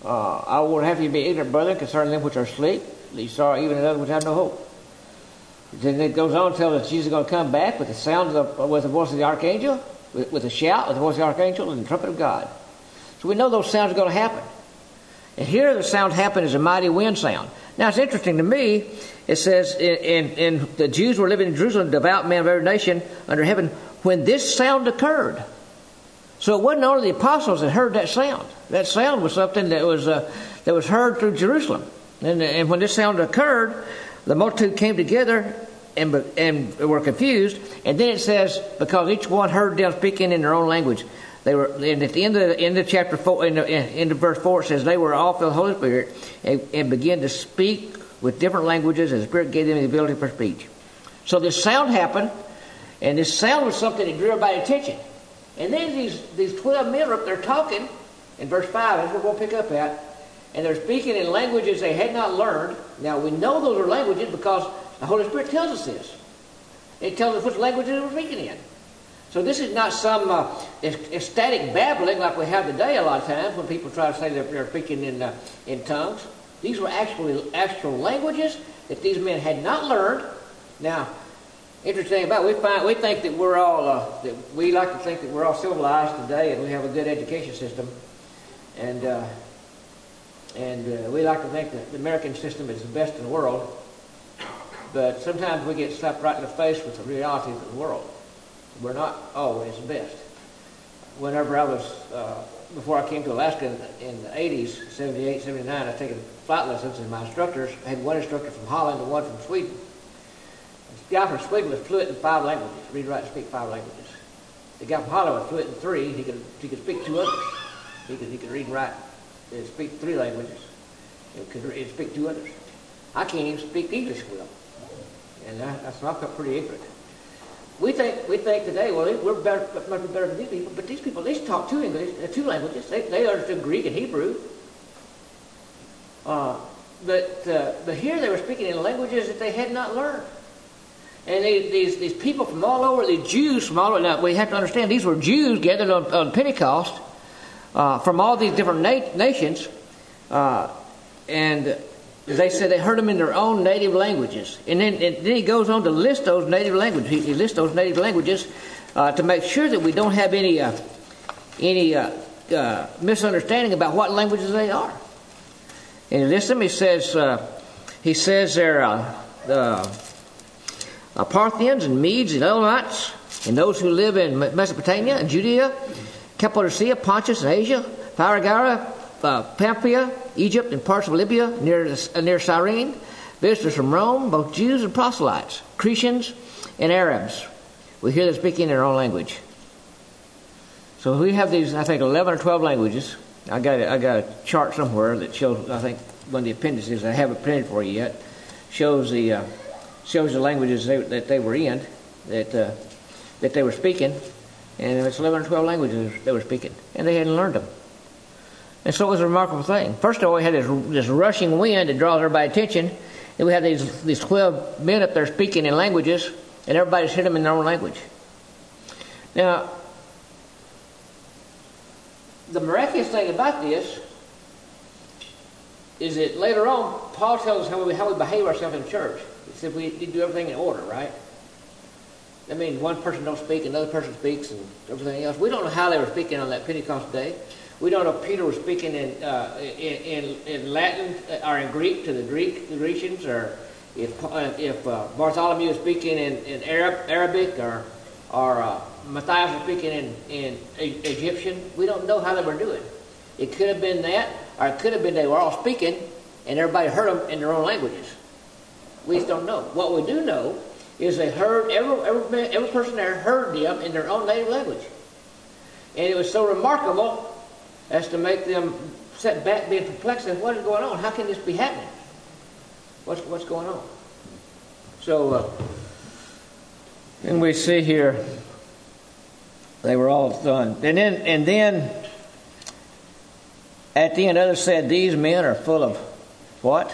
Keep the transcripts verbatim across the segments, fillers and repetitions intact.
Uh, I would have you be ignorant, brethren, concerning them which are asleep. These are even in others which have no hope. Then it goes on to tell us Jesus is going to come back with the sound of the, with the voice of the archangel, with, with a shout, with the voice of the archangel, and the trumpet of God. So we know those sounds are going to happen. And here the sound happened as a mighty wind sound. Now it's interesting to me. It says, in, in, in the Jews were living in Jerusalem, devout men of every nation under heaven, when this sound occurred. So it wasn't only the apostles that heard that sound. That sound was something that was uh, that was heard through Jerusalem. And, and when this sound occurred, the multitude came together and and were confused. And then it says, because each one heard them speaking in their own language. They were, and at the end of the end of chapter four, in the end of verse four, it says they were all filled with the Holy Spirit and, and began to speak with different languages, and the Spirit gave them the ability for speech. So this sound happened, and this sound was something that drew everybody's attention. And then these these twelve men are up there talking in verse five. That's what we'll pick up at, and they're speaking in languages they had not learned. Now we know those are languages because the Holy Spirit tells us this. It tells us which languages they were speaking in. So this is not some uh, ecstatic babbling like we have today a lot of times when people try to say that they're speaking in uh, in tongues. These were actually actual languages that these men had not learned. Now, interesting about it, we find we think that we're all uh, that we like to think that we're all civilized today and we have a good education system, and uh, and uh, we like to think that the American system is the best in the world. But sometimes we get slapped right in the face with the realities of the world. We're not always the best. Whenever I was, uh, before I came to Alaska in, in the eighties, seventy-eight, seventy-nine, I was taking flight lessons, and my instructors, I had one instructor from Holland and one from Sweden. The guy from Sweden was fluent in five languages, read, write, and speak five languages. The guy from Holland was fluent in three, he could, he could speak two others. He could, he could read and write and speak three languages. He could read and speak two others. I can't even speak English well. And that, that's not pretty ignorant. We think we think today, well, we're better, much better than these people, but these people, they talk two English, uh, two languages. They, they understood Greek and Hebrew. Uh, but uh, but here they were speaking in languages that they had not learned. And they, these these people from all over, the Jews from all over. Now we have to understand these were Jews gathered on, on Pentecost uh, from all these different na- nations, uh, and. They said they heard them in their own native languages. And then, and then he goes on to list those native languages. He, he lists those native languages uh, to make sure that we don't have any uh, any uh, uh, misunderstanding about what languages they are. And he lists them. He says uh, he says they're uh, uh, uh, Parthians and Medes and Elamites and those who live in Mesopotamia and Judea, Cappadocia, Pontus and Asia, Phrygia, uh, Pamphylia, Egypt, and parts of Libya near uh, near Cyrene, visitors from Rome, both Jews and proselytes, Cretians and Arabs. We hear them speaking in their own language. So we have these, I think, eleven or twelve languages. I got a, I got a chart somewhere that shows, I think, one of the appendices, I haven't printed for you yet, shows the uh, shows the languages they, that they were in, that uh, that they were speaking, and it's eleven or twelve languages they were speaking, and they hadn't learned them. And so it was a remarkable thing. First of all, we had this, this rushing wind that draws everybody's attention. Then we had these, these twelve men up there speaking in languages, and everybody's heard them in their own language. Now, the miraculous thing about this is that later on, Paul tells us how we, how we behave ourselves in church. He said we need to do everything in order, right? That means one person don't speak, another person speaks, and everything else. We don't know how they were speaking on that Pentecost day. We don't know if Peter was speaking in, uh, in, in, in Latin or in Greek to the Greek the Grecians, or if uh, if uh, Bartholomew was speaking in, in Arab, Arabic, or or uh, Matthias was speaking in, in e- Egyptian. We don't know how they were doing. It could have been that, or it could have been they were all speaking, and everybody heard them in their own languages. We just don't know. What we do know is they heard, every, every, every person there heard them in their own native language. And it was so remarkable as to make them set back, being perplexed, and what is going on? How can this be happening? What's what's going on? So, uh, and we see here they were all done, and then and then at the end, others said, "These men are full of what?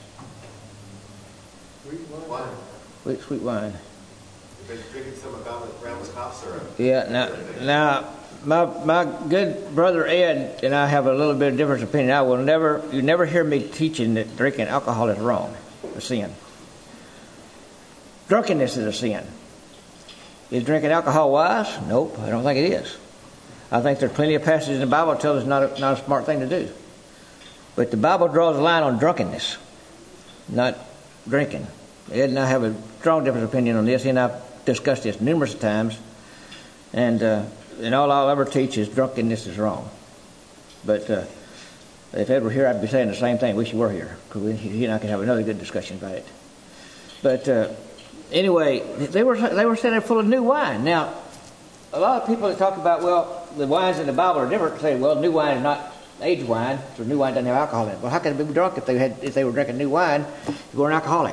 Sweet wine. Sweet, sweet wine." They've been drinking some agave, brown cough syrup. Yeah. Now, now my my good brother Ed and I have a little bit of different opinion. I will never, you never hear me teaching that drinking alcohol is wrong, a sin. Drunkenness is a sin. Is drinking alcohol wise? Nope, I don't think it is. I think there's plenty of passages in the Bible that tell us it's not a, not a smart thing to do. But the Bible draws a line on drunkenness, not drinking. Ed and I have a strong different opinion on this, and I've discussed this numerous times. And uh, and all I'll ever teach is drunkenness is wrong. But uh, if Ed were here, I'd be saying the same thing. Wish he were here, because he and I can have another good discussion about it. But uh, anyway, they were they were saying they're full of new wine. Now, a lot of people that talk about, well, the wines in the Bible are different. Say, well, new wine is not aged wine, so new wine doesn't have alcohol in it. Well, how can they be drunk if they had if they were drinking new wine? If they were an alcoholic.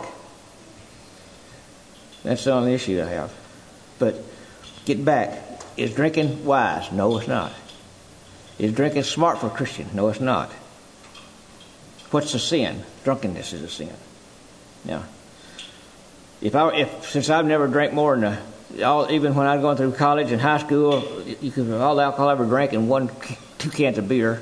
That's the only issue I have. But get back. Is drinking wise? No, it's not. Is drinking smart for a Christian? No, it's not. What's the sin? Drunkenness is a sin. Now, if I if since I've never drank more than a, all, even when I was going through college and high school, you could all the alcohol I ever drank in one two cans of beer.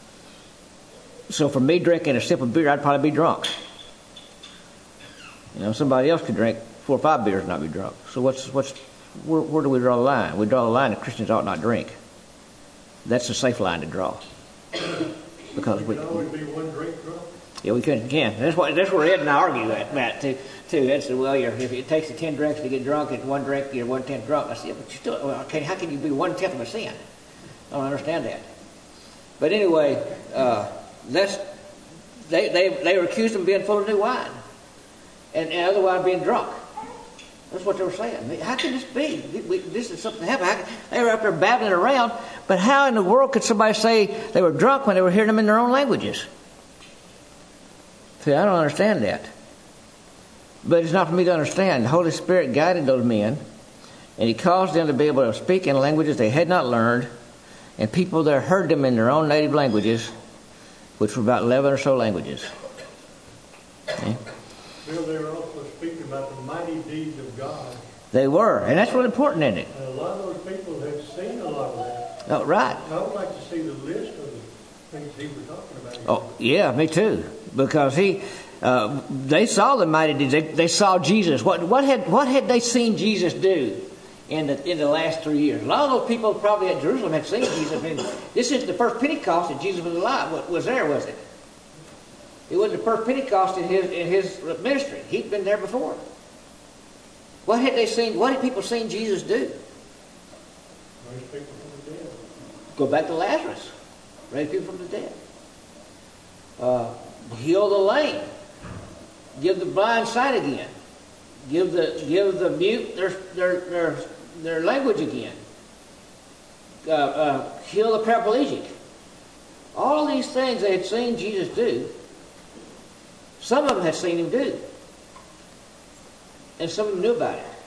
So for me drinking a sip of beer, I'd probably be drunk. You know, somebody else could drink four or five beers and not be drunk. So what's what's where, where do we draw the line? We draw the line that Christians ought not drink. That's a safe line to draw. Because we can always be one drink drunk. Yeah, we can. can. That's what that's where Ed and I argue that, Matt, too. Too. Ed said, well, you're, if it takes you ten drinks to get drunk, and one drink you're one tenth drunk. I said, yeah, but you still, well, okay, how can you be one tenth of a sin? I don't understand that. But anyway, uh, that's they they they were accused of being full of new wine, and, and otherwise being drunk. That's what they were saying. How can this be? We, this is something that happened. How can, they were up there babbling around, but how in the world could somebody say they were drunk when they were hearing them in their own languages? See, I don't understand that. But it's not for me to understand. The Holy Spirit guided those men, and He caused them to be able to speak in languages they had not learned, and people there heard them in their own native languages, which were about eleven or so languages. Okay? Bill, they were also speaking about the mighty deeds of God. They were, and that's really important, isn't it? And a lot of those people had seen a lot of that. Oh, right. I would like to see the list of the things he was talking about. Oh, yeah, me too. Because he, uh, they saw the mighty deeds. They, they saw Jesus. What, what had, what had they seen Jesus do in the in the last three years? A lot of those people probably at Jerusalem had seen Jesus. I mean, this isn't the first Pentecost that Jesus was alive. Was, was there? Was it? It wasn't the first Pentecost in his in his ministry. He'd been there before. What had they seen? What had people seen Jesus do? Raise people from the dead. Go back to Lazarus. Raise people from the dead. Uh, heal the lame. Give the blind sight again. Give the give the mute their their their, their language again. Uh, uh, heal the paraplegic. All these things they had seen Jesus do. Some of them had seen Him do, and some of them knew about it.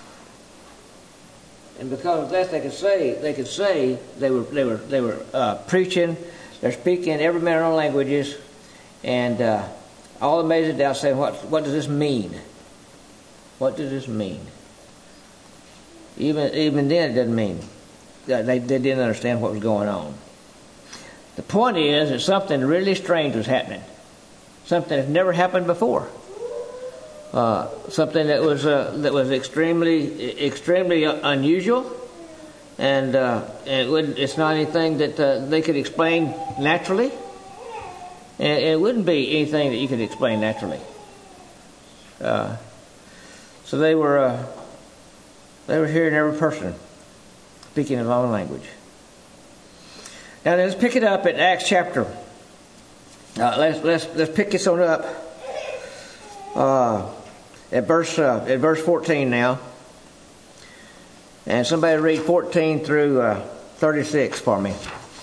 And because of that, they could say they could say they were they were they were uh, preaching. They're speaking every man in their own languages, and uh, all amazed doubt saying, "What what does this mean? What does this mean?" Even even then, it doesn't mean that they they didn't understand what was going on. The point is that something really strange was happening. Something that's never happened before. Uh, something that was uh, that was extremely extremely unusual, and, uh, and it wouldn't, it's not anything that uh, they could explain naturally, and it wouldn't be anything that you could explain naturally. Uh, so they were uh, they were hearing every person speaking his own language. Now let's pick it up at Acts chapter. Uh, let's let's let's pick this one up uh, at verse uh, at verse fourteen now, and somebody read fourteen through uh, thirty-six for me.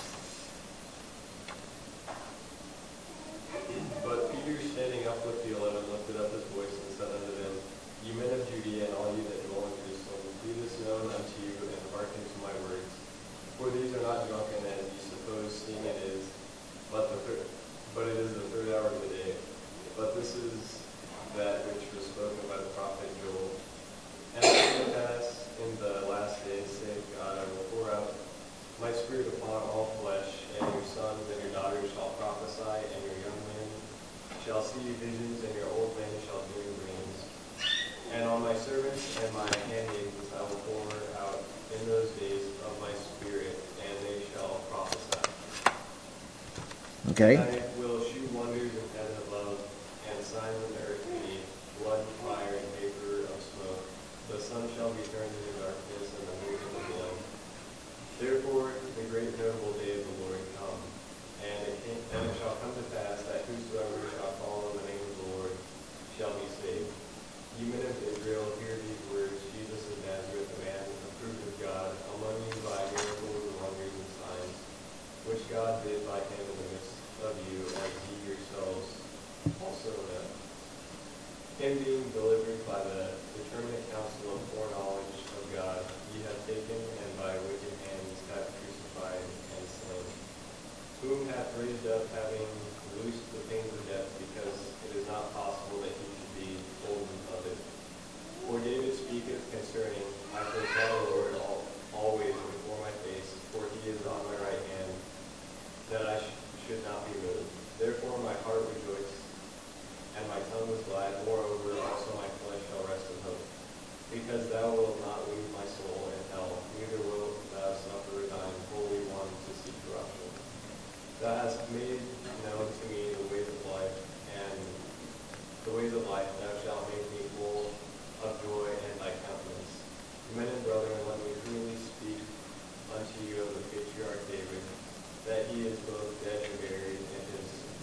But Peter, standing up with the eleven, lifted up his voice and said unto them, Ye men of Judea, and all ye that dwell in Jerusalem, be this known unto you, and hearken to my words. For these are not drunken, as ye suppose, seeing it is, but the third. But it is the third hour of the day. But this is that which was spoken by the prophet Joel. And it came to pass in the last days, saith God, I will pour out my shall see visions, and your old men shall dream dreams. And on my servants and my handmaidens I will pour out in those days of my spirit, and they shall prophesy. Okay. I will shew wonders in heaven above, and signs in the earth beneath, blood, fire, and vapor of smoke. The sun shall be turned into darkness, and the moon into blood. Therefore the great notable day of the Lord come, and it, came, and it shall come to pass that whosoever shall call on the name of the Lord shall be saved. You men of Israel, hear these words: Jesus of Nazareth, a man approved of God among you by miracles and wonders and signs, which God did by him in the midst of you, as ye yourselves also know. Him being delivered by the determinate counsel of foreknowledge of God, ye have taken, and by wicked hands have crucified and slain, whom hath raised up, having loosed the pains of death, because it is not possible that he should be holden of it. For David speaketh concerning, I foresaw the Lord all, always before my face, for he is on my right hand, that I sh- should not be moved. Therefore my heart rejoiced, and my tongue was glad. Moreover, also my flesh shall rest in hope. Because thou wilt not leave my soul in hell, neither wilt thou suffer thine Holy One to see corruption. Thou hast made known to me the ways of life, and the ways of life. Thou shalt make me full of joy in thy countenance. Men and brethren, let me freely speak unto you of the patriarch David, that he is both dead and buried, and his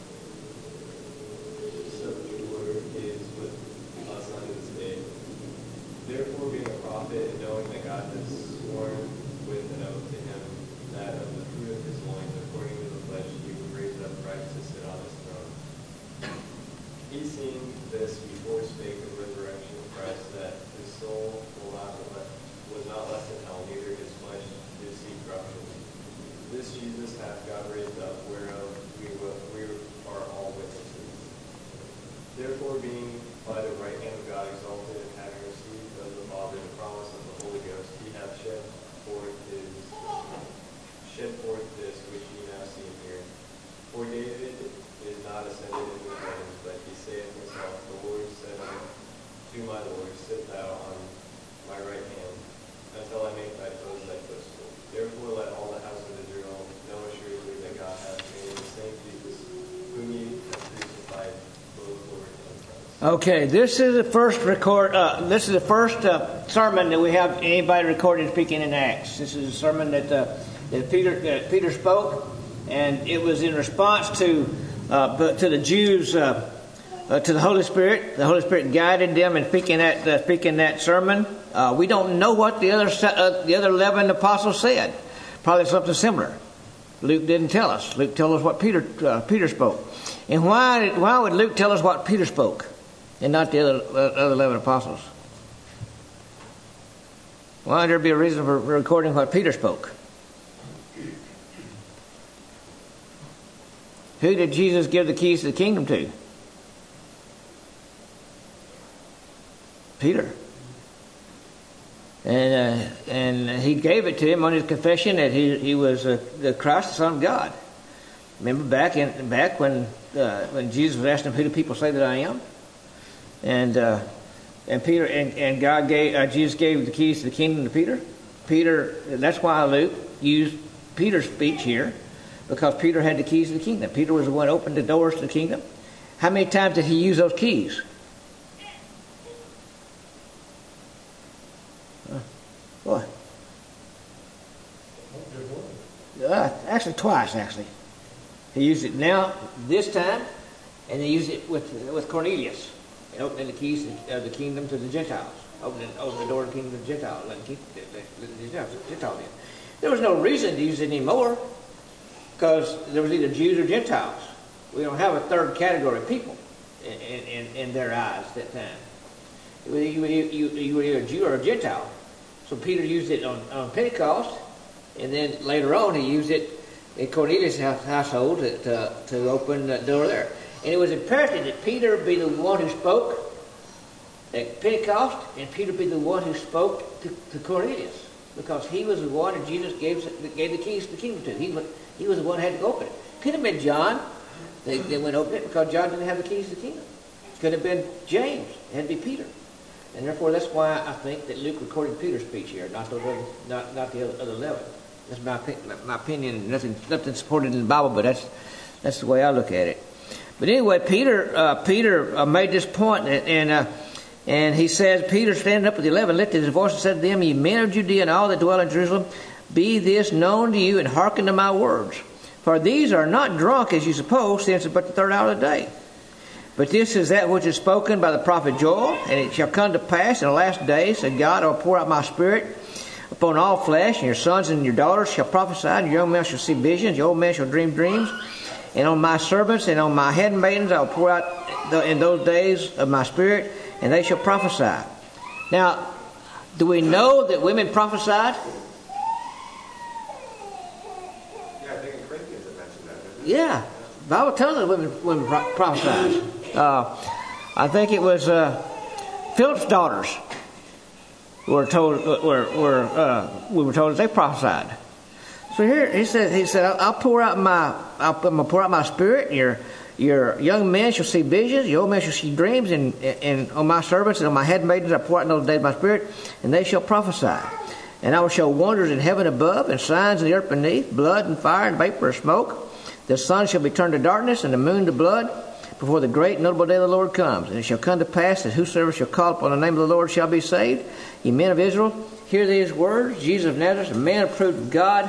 sepulchre is with us unto this day. Therefore, being a prophet, and knowing that God has sworn with an oath to him that of the fruit of his loins, according to the flesh, he would raise up Christ to sit on his throne. He, seeing this before, spake of resurrection of Christ, that his soul will not left, was not left in hell, neither his flesh did see corruption. This Jesus hath God raised up, whereof we, will, we are all witnesses. Therefore, being by the right hand of God exalted, and having received of the Father the promise of the Holy Ghost, he hath shed forth his shed forth this which ye now see and hear. For David is not ascended into the heavens, but he saith himself, the Lord said to my Lord, sit thou on my right hand, until I make thy foes thy footstool. Therefore let all the house of Israel know assuredly that God hath made the same Jesus, whom ye have crucified, both Lord and Christ. Okay, this is the first record. Uh, this is the first uh, sermon that we have anybody recorded speaking in Acts. This is a sermon that uh, that Peter that Peter spoke, and it was in response to uh, to the Jews, uh, uh, to the Holy Spirit. The Holy Spirit guided them in speaking that uh, speaking that sermon. Uh, we don't know what the other uh, the other eleven apostles said. Probably something similar. Luke didn't tell us. Luke told us what Peter uh, Peter spoke. And why why would Luke tell us what Peter spoke, and not the other uh, other eleven apostles? Why would there be a reason for recording what Peter spoke? Who did Jesus give the keys to the kingdom to? Peter. And uh, and he gave it to him on his confession that he he was uh, the Christ, the Son of God. Remember back in back when uh, when Jesus was asking him, "Who do people say that I am?" And uh, and Peter and, and God gave uh, Jesus gave the keys to the kingdom to Peter. Peter. That's why Luke used Peter's speech here, because Peter had the keys to the kingdom. Peter was the one who opened the doors to the kingdom. How many times did he use those keys? Uh, what? Uh, actually, twice. Actually, he used it now this time, and he used it with with Cornelius, and opening the keys of the kingdom to the Gentiles, opening opening the door to the kingdom to the Gentiles, letting keep the, the, the Gentiles in. There was no reason to use it anymore, because there was either Jews or Gentiles. We don't have a third category of people in, in, in their eyes at that time. You, you, you, you were either a Jew or a Gentile. So Peter used it on, on Pentecost, and then later on he used it in Cornelius' household to, to, to open the door there. And it was imperative that Peter be the one who spoke at Pentecost, and Peter be the one who spoke to, to Cornelius, because he was the one that Jesus gave, gave the keys to the kingdom to. He was, he was the one who had to open it. Could have been John, They, they went open it because John didn't have the keys to the kingdom. It could have been James. It had to be Peter. And therefore, that's why I think that Luke recorded Peter's speech here, not those other, not, not the other, other eleven. That's my, my opinion. Nothing, nothing supported in the Bible, but that's that's the way I look at it. But anyway, Peter uh, Peter uh, made this point, and and, uh, and he says, Peter standing up with the eleven lifted his voice and said to them, "Ye men of Judea and all that dwell in Jerusalem, be this known to you, and hearken to my words. For these are not drunk as you suppose, since it's but the third hour of the day. But this is that which is spoken by the prophet Joel, and it shall come to pass in the last days that God will pour out my spirit upon all flesh, and your sons and your daughters shall prophesy, and your young men shall see visions, your old men shall dream dreams. And on my servants and on my handmaidens I will pour out the, in those days of my spirit, and they shall prophesy." Now, do we know that women prophesied? Yeah, I think in Corinthians it mentioned that, didn't it? Yeah, the Bible tells us women, women pro- prophesied. Uh, I think it was uh, Philip's daughters were told were were uh, we were told that they prophesied. So here he said he said I'll, I'll pour out my I'll, I'm gonna pour out my spirit. And your your young men shall see visions, your old men shall see dreams, and and on my servants and on my handmaidens I pour out in those days my spirit, and they shall prophesy. And I will show wonders in heaven above and signs in the earth beneath, blood and fire and vapor of smoke. The sun shall be turned to darkness and the moon to blood before the great notable day of the Lord comes. And it shall come to pass that whosoever shall call upon the name of the Lord shall be saved. Ye men of Israel, hear these words. Jesus of Nazareth, a man approved of God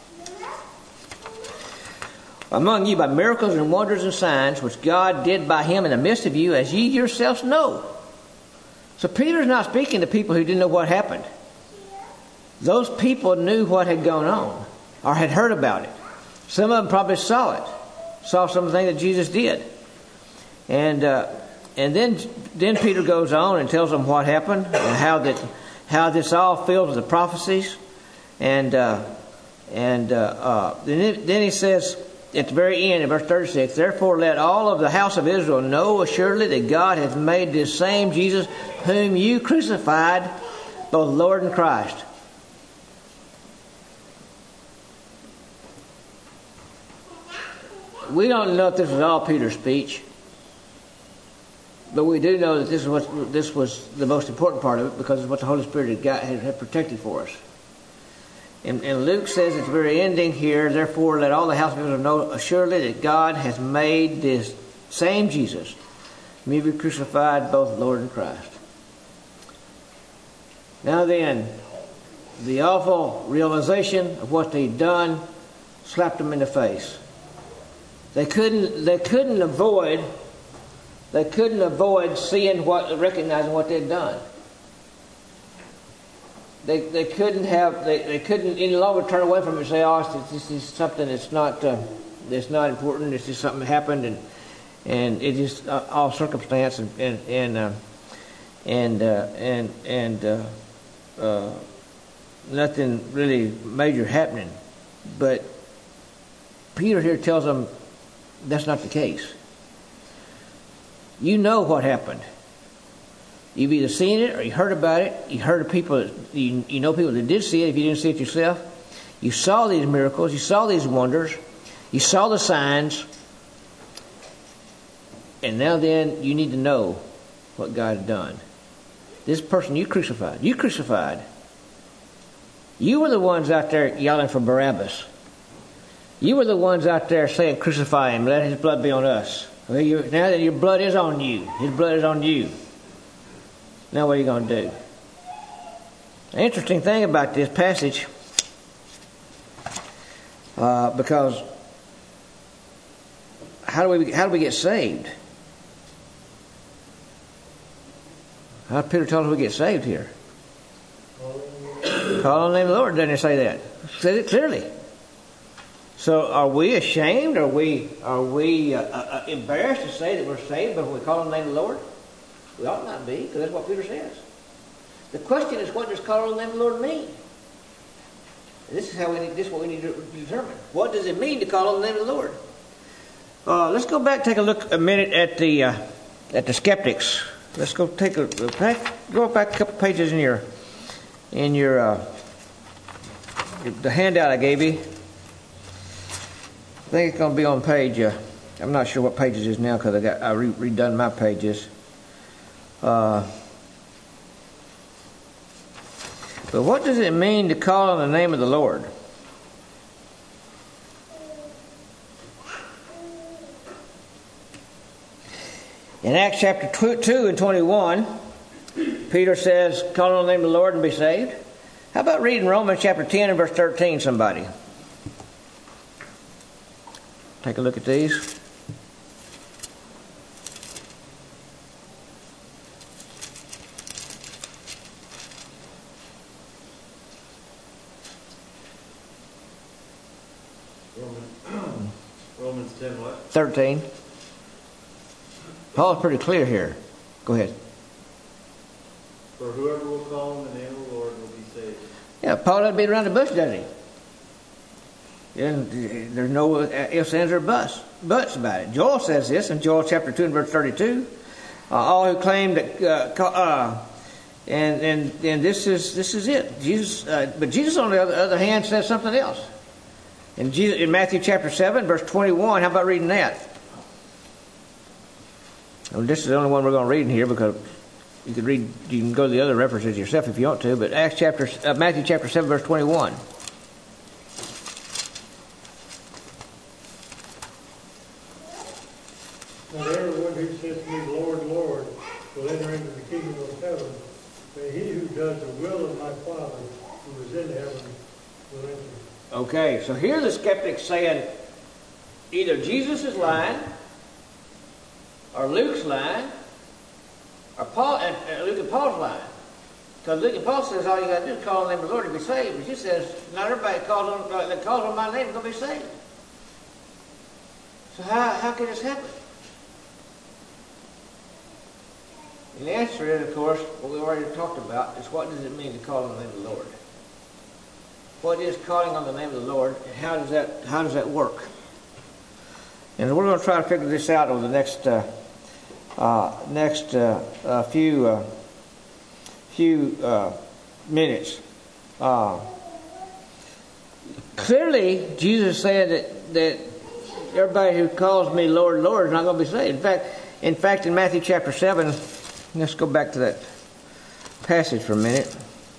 among you by miracles and wonders and signs, which God did by him in the midst of you, as ye yourselves know. So Peter's not speaking to people who didn't know what happened. Those people knew what had gone on, or had heard about it. Some of them probably saw it, saw some of the things that Jesus did. And uh, and then then Peter goes on and tells them what happened and how that how this all fills with the prophecies. And uh, and uh, uh, then, then he says at the very end in verse thirty-six, "Therefore let all of the house of Israel know assuredly that God hath made this same Jesus whom you crucified both Lord and Christ." We don't know if this was all Peter's speech, but we do know that this is what this was the most important part of it, because it's what the Holy Spirit had, got, had, had protected for us. And, and Luke says at the very ending here, "Therefore let all the house of Israel know assuredly that God has made this same Jesus, whom you crucified, both Lord and Christ." Now then, the awful realization of what they'd done slapped them in the face. They couldn't. They couldn't avoid. They couldn't avoid seeing what, recognizing what they'd done. They they couldn't have. They, they couldn't any longer turn away from it and say, "Oh, this is something that's not. Uh, that's not important. It's just something that happened, and and it just uh, all circumstance and and and uh, and uh, and, and uh, uh, nothing really major happening." But Peter here tells them that's not the case. You know what happened. You've either seen it or you heard about it. You heard of people, you, you know people that did see it if you didn't see it yourself. You saw these miracles. You saw these wonders. You saw the signs. And now then, you need to know what God had done. This person you crucified. You crucified. You were the ones out there yelling for Barabbas. You were the ones out there saying, "Crucify him, let his blood be on us." Well, you, now that your blood is on you, his blood is on you. Now what are you going to do? The interesting thing about this passage, uh, because how do we how do we get saved? How did Peter tell us we get saved here? Call on the name of the Lord. Doesn't it say that? It says it clearly. So are we ashamed? Are we are we uh, uh, embarrassed to say that we're saved, but when we call on the name of the Lord? We ought not be, because that's what Peter says. The question is, what does call on the name of the Lord mean? And this is how we need, this is what we need to determine. What does it mean to call on the name of the Lord? Uh, let's go back, take a look a minute at the uh, at the skeptics. Let's go take a back, go back a couple pages in your in your uh, the handout I gave you. I think it's going to be on page uh, I'm not sure what page it is now because I got I re- redone my pages. Uh, but what does it mean to call on the name of the Lord? In Acts chapter two and twenty-one, Peter says, call on the name of the Lord and be saved. How about reading Romans chapter ten and verse thirteen, somebody? Take a look at these. Romans, Romans ten what? thirteen. Paul's pretty clear here. Go ahead. For whoever will call on the name of the Lord will be saved. Yeah, Paul doesn't beat around the bush, does he? Yeah, there's no ifs, ands, or buts, buts about it. Joel says this in Joel chapter two and verse thirty-two. Uh, all who claim that, uh, uh, and and and this is this is it. Jesus, uh, but Jesus on the other, other hand says something else. In Jesus, in Matthew chapter seven, verse twenty-one. How about reading that? Well, this is the only one we're going to read in here because you could read. You can go to the other references yourself if you want to. But Acts chapter, uh, Matthew chapter seven, verse twenty-one. Not everyone who says to me, Lord, Lord, will enter into the kingdom of heaven, but he who does the will of my Father who is in heaven will enter. Okay, so here the skeptics saying either Jesus is lying, or Luke's lying, or Paul and uh, Luke and Paul's lying. Because Luke and Paul says all you got to do is call on the name of the Lord to be saved. But she says not everybody calls on uh, that calls on my name is going to be saved. So how how can this happen? And the answer is, of course, what we already talked about, is what does it mean to call on the name of the Lord? What is calling on the name of the Lord, and how does that how does that work? And we're going to try to figure this out over the next uh, uh, next uh, uh, few uh, few uh, minutes. Uh, clearly, Jesus said that that everybody who calls me Lord, Lord is not going to be saved. In fact, in fact, in Matthew chapter seven. Let's go back to that passage for a minute.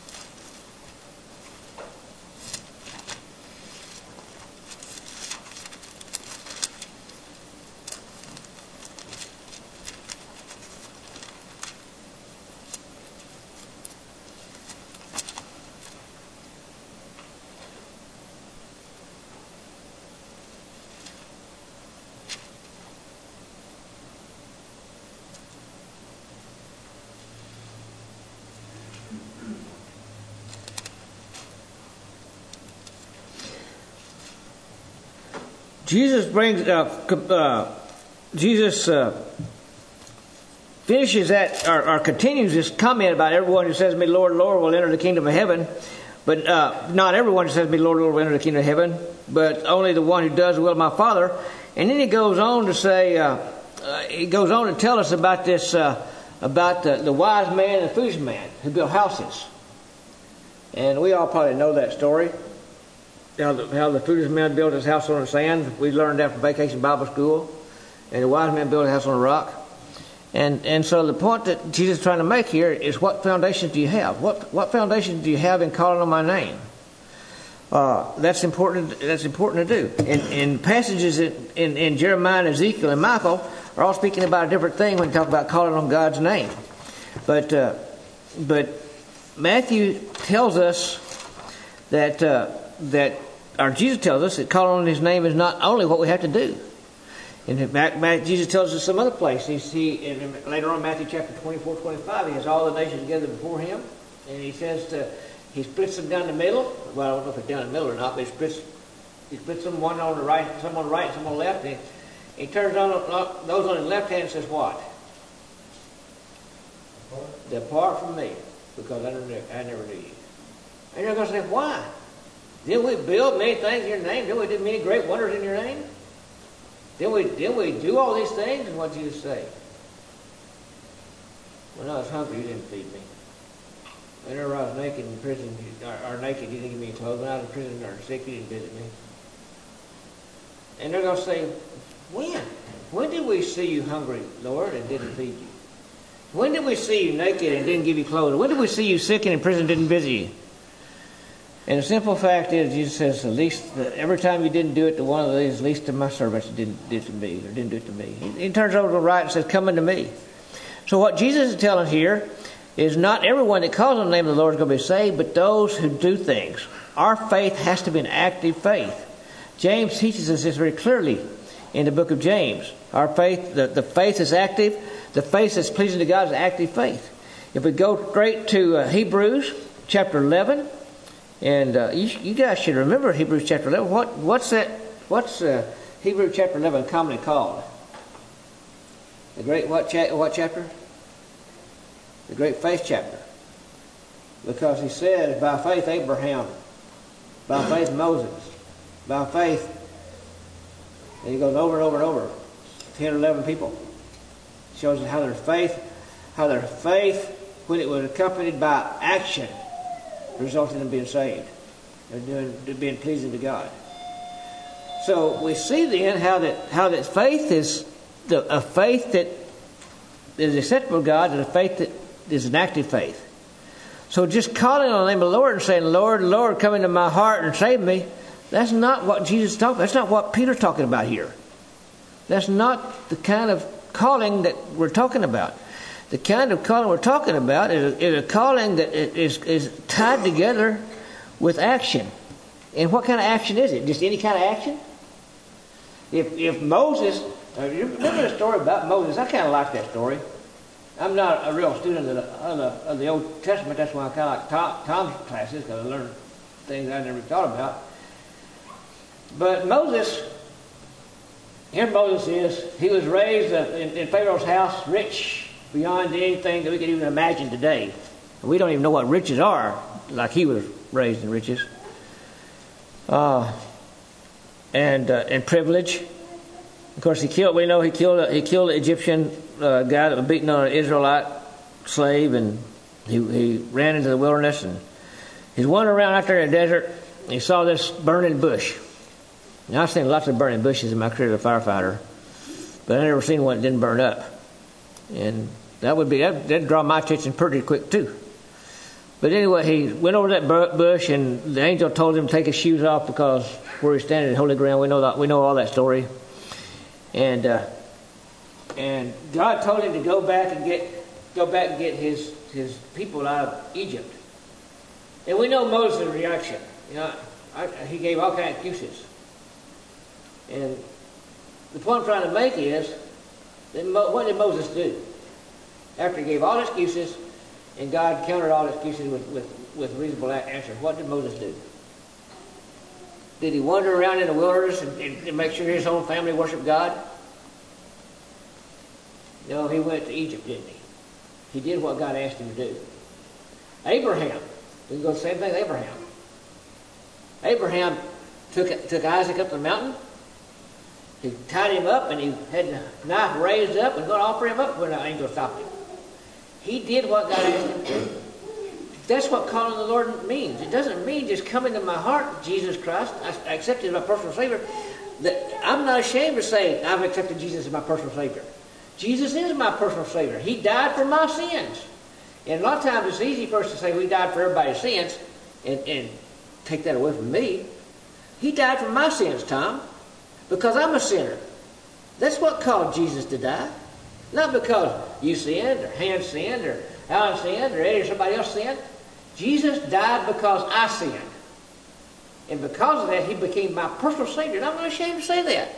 Jesus brings, uh, uh, Jesus uh, finishes that, or, or continues this comment about everyone who says to me, Lord, Lord, will enter the kingdom of heaven. But uh, not everyone who says to me, Lord, Lord, will enter the kingdom of heaven, but only the one who does the will of my Father. And then he goes on to say, uh, uh, he goes on to tell us about this, uh, about the, the wise man and the foolish man who built houses. And we all probably know that story. How the, how the foolish man built his house on the sand. We learned that from Vacation Bible School. And the wise man built a house on a rock. And and so the point that Jesus is trying to make here is, what foundations do you have? What what foundations do you have in calling on my name? Uh, that's important. That's important to do. And, and passages in, in, in Jeremiah and Ezekiel and Michael are all speaking about a different thing when you talk about calling on God's name. But uh, but Matthew tells us that. Uh, that or Jesus tells us that calling on his name is not only what we have to do. In fact, Jesus tells us some other place. He, he in, later on, Matthew chapter twenty-four, twenty-five, he has all the nations together before him, and he says to, he splits them down the middle. Well, I don't know if it's down the middle or not, but he splits he splits them one on the right, some on the right, some on the left. And he, he turns on those on his left hand and says, "What? Depart from me, because I never, I never knew you." And you're going to say, "Why? Didn't we build many things in your name? Didn't we do many great wonders in your name? Didn't we, didn't we do all these things?" And what did Jesus say? "When I was hungry, you didn't feed me. Whenever I was naked in prison, or, or naked, you didn't give me clothes. When I was in prison or sick, you didn't visit me." And they're going to say, "When? When did we see you hungry, Lord, and didn't feed you? When did we see you naked and didn't give you clothes? When did we see you sick and in prison and didn't visit you? And the simple fact is, Jesus says, at least every time you didn't do it to one of these, least of my servants didn't do it to me, or didn't do it to me. He, he turns over to the right and says, come unto me. So what Jesus is telling here is not everyone that calls on the name of the Lord is going to be saved, but those who do things. Our faith has to be an active faith. James teaches us this very clearly in the book of James. Our faith, the, the faith is active. The faith that's pleasing to God is active faith. If we go straight to uh, Hebrews chapter eleven, and uh, you, you guys should remember Hebrews chapter eleven. What what's that? What's uh, Hebrews chapter eleven commonly called? The great what cha- what chapter? The great faith chapter. Because he says, by faith Abraham, by faith Moses, by faith. And he goes over and over and over. ten or eleven people. Shows how their faith, how their faith, when it was accompanied by action, resulted in being saved and doing, being pleasing to God. So we see then how that how that faith is the, a faith that is acceptable to God, and a faith that is an active faith. So just calling on the name of the Lord and saying, Lord, Lord, come into my heart and save me, that's not what Jesus is talking about. That's not what Peter's talking about here. That's not the kind of calling that we're talking about. The kind of calling we're talking about is a, is a calling that is, is tied together with action. And what kind of action is it? Just any kind of action? If if Moses, uh, you remember the story about Moses? I kind of like that story. I'm not a real student of the, of the, of the Old Testament. That's why I kind of like Tom, Tom's classes, because I learned things I never thought about. But Moses, here Moses is, he was raised in, in Pharaoh's house, rich beyond anything that we could even imagine today. We don't even know what riches are, like he was raised in riches. Uh, and uh, and privilege. Of course, he killed. We know he killed. He killed an Egyptian uh, guy that was beating on an Israelite slave, and he he ran into the wilderness, and he's wandering around out there in the desert. And he saw this burning bush. Now, I've seen lots of burning bushes in my career as a firefighter, but I've never seen one that didn't burn up. And that would be that, that'd draw my attention pretty quick too. But anyway, he went over that bush, and the angel told him to take his shoes off because where he's standing in holy ground. We know that. We know all that story. And uh, and God told him to go back and get go back and get his his people out of Egypt. And we know Moses' reaction. You know, I, he gave all kinds of excuses. And the point I'm trying to make is, that Mo, what did Moses do? After he gave all excuses, and God countered all excuses with, with, with reasonable answers, what did Moses do? Did he wander around in the wilderness and, and, and make sure his own family worshiped God? No, he went to Egypt, didn't he? He did what God asked him to do. Abraham, we can go the same thing with Abraham. Abraham took, took Isaac up the mountain. He tied him up, and he had the knife raised up and going to offer him up when the angel stopped him. He did what God asked him to do. That's what calling the Lord means. It doesn't mean just come into my heart, Jesus Christ. I accepted as my personal Savior. That I'm not ashamed to say I've accepted Jesus as my personal Savior. Jesus is my personal Savior. He died for my sins. And a lot of times it's easy for us to say we died for everybody's sins and, and take that away from me. He died for my sins, Tom, because I'm a sinner. That's what caused Jesus to die. Not because you sinned, or Han sinned, or Alan sinned, or Eddie or somebody else sinned. Jesus died because I sinned. And because of that, he became my personal Savior. And I'm not ashamed to say that.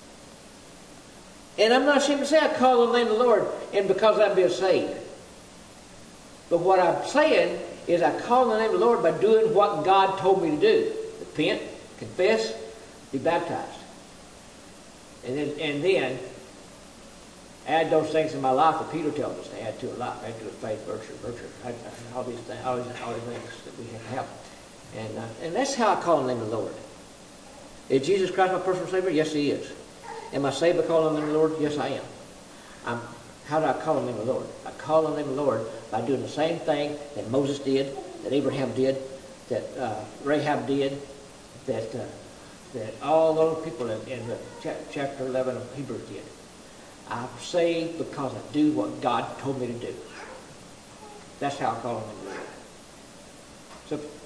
And I'm not ashamed to say I call on the name of the Lord, and because I've been saved. But what I'm saying is I call on the name of the Lord by doing what God told me to do. Repent, confess, be baptized. And then, and then add those things in my life that Peter tells us to add to a life. Add to a faith, virtue, virtue. All these things, all these, all these things that we have to have. And, uh, and that's how I call on the name of the Lord. Is Jesus Christ my personal Savior? Yes, he is. Am I saved by calling on the name of the Lord? Yes, I am. I'm, how do I call on the name of the Lord? I call on the name of the Lord by doing the same thing that Moses did, that Abraham did, that uh, Rahab did, that uh, that all those people in, in the cha- chapter eleven of Hebrews did. I'm saved because I do what God told me to do. That's how I call on the Lord. So